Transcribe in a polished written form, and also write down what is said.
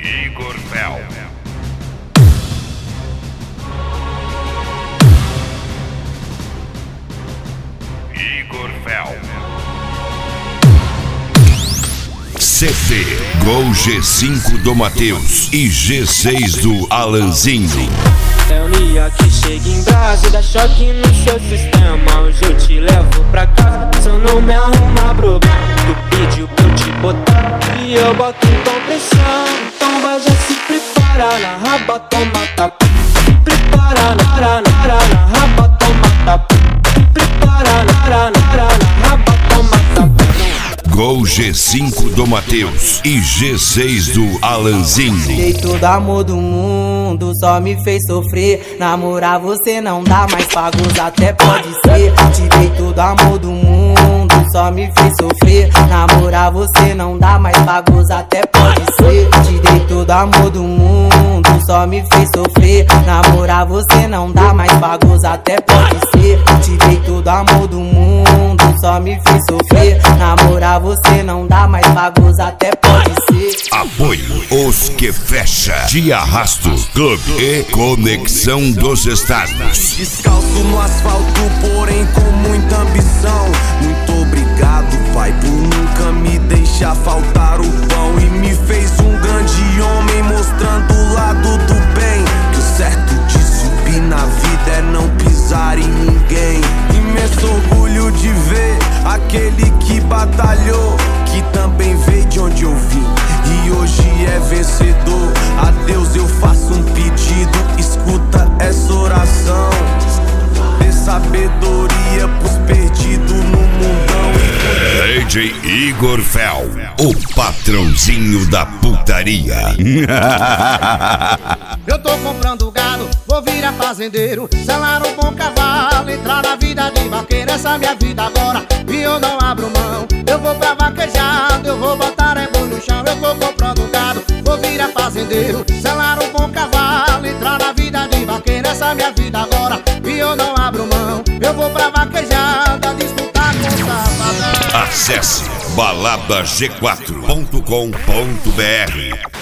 Igor Fel. Igor Fel. CD Gol G5 do Matheus e G6 do Alanzinho. É o Nia que chega em brasa, dá choque no seu sistema. Hoje eu te levo pra casa, se eu não me arrumar problema. Tu pediu pra eu te botar e eu boto com pressão. Então vai já se prepara, na raba toma tapa. Prepara, na raba toma tapa. Prepara, na raba toma tapa. Gol G5 do Matheus e G6 do Alanzinho. Dei todo amor do mundo, só me fez sofrer. Namorar você não dá mais pra gozar, até pode ser. Te dei todo amor do mundo, só me fez sofrer. Namorar você não dá mais pra gozar, até pode ser. Te dei todo amor do mundo, só me fez sofrer. Namorar você não dá mais pra gozar, até pode ser. Te dei todo amor do mundo, só me fez sofrer. Namorar você não dá mais pra gozar, até pode ser. Apoio Os Que Fecha, de Arrasto, Clube e Conexão dos Estados. Descalço no asfalto, porém com muita ambição. Muito obrigado, pai, por nunca me deixar faltar o pão. E me fez um grande homem, mostrando o lado do bem. Que o certo de subir na vida é não pisar em ninguém. Imenso orgulho de ver aquele que batalhou, que também veio de onde eu vim e hoje é vencedor. A Deus eu faço um pedido, escuta essa oração. Dê sabedoria pros perdidos no mundão. DJ Igor Fel, o patrãozinho da putaria. Eu tô comprando gado, vou virar fazendeiro, selar um bom cavalo, entrar na vida de vaqueiro. Essa é minha vida agora e eu não abro mão. Eu vou pra vaquejado, eu vou botar boi no chão. Eu tô comprando gado, vou virar fazendeiro, selar um bom cavalo, entrar na vida de vaqueiro. Essa é minha vida agora e eu não abro mão. Eu vou pra vaquejada, disputar com safadão. Acesse baladag4.com.br.